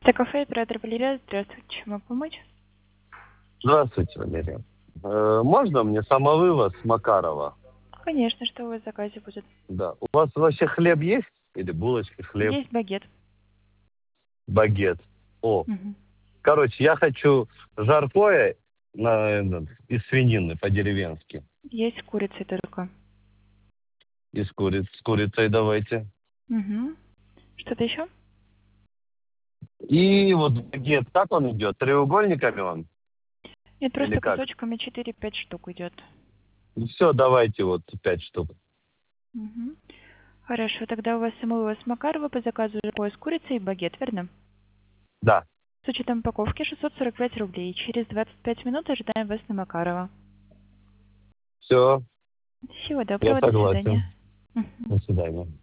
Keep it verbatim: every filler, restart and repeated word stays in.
Это кафе, оператор Валерия. Здравствуйте, чем вам помочь? Здравствуйте, Валерия. Э, можно мне самовывоз Макарова? Конечно, что у вас в заказе будет? Да. У вас вообще хлеб есть? Или булочки, хлеб, Есть багет. багет? О, Мгм. короче, я хочу жаркое на, на- из свинины по-деревенски. Есть с курицей только. Из куриц, с курицей давайте. Угу. Что-то еще? И вот багет, как он идет? Треугольниками он? Нет, Или просто как? кусочками четыре-пять штук идет. Все, давайте вот пять штук. Угу. Хорошо, тогда у вас самого с Макарова по заказу жаркое с курицей и багет, верно? Да, С учетом упаковки шестьсот сорок пять рублей. Через двадцать пять минут ожидаем вас на Макарова. все, Всего я доброго, до свидания. согласен. Мгм. До свидания.